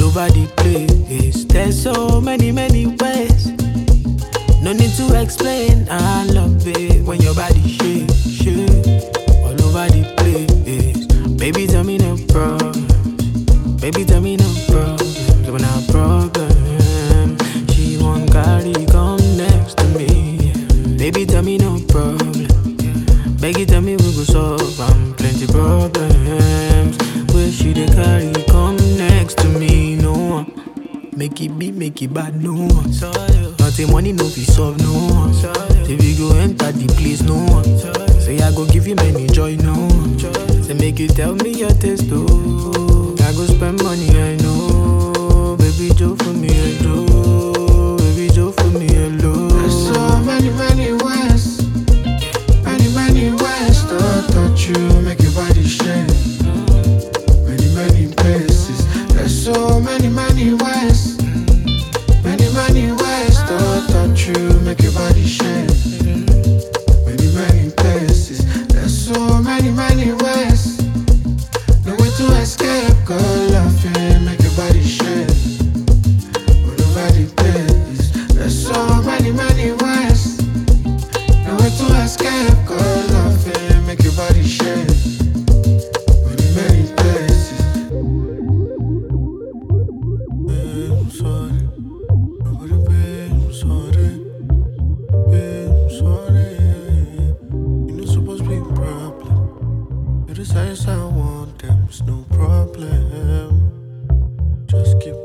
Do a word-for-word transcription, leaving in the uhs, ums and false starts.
over the place. There's so many, many ways. No need to explain. I love it when your body shake, shake all over the place. Baby, tell me no problem. Baby, tell me no problem. When I problem, she won't carry come next to me. Baby, tell me no problem. Baby, tell me we go solve. I'm plenty problems. Where she dey carry come next to me? No one. Make it be, make it bad, no one. Nothing money, no be solve, no one. If you go enter the place, no one. Say I go give you many joy, no one. Say make you tell me your taste, oh. I go spend money, I know. Baby, Joe for me, I do. Baby, Joe for me, hello. There's so many, many ways. Many, many ways to touch you, make your body shake. Many, many places. There's so many, many ways. Many, many ways to touch you, make your body shake. Many, many places. There's so many, many ways. No way to escape, girl, laughing, make your body shake. All over the place. There's so many, many ways. No way to escape, girl, laughing, make your body shake. Many, many places. I'm sorry. Nobody pay, I'm sorry. Babe, I'm sorry. You're not supposed to be a problem. You're the size I want, them, it's no problem. Just keep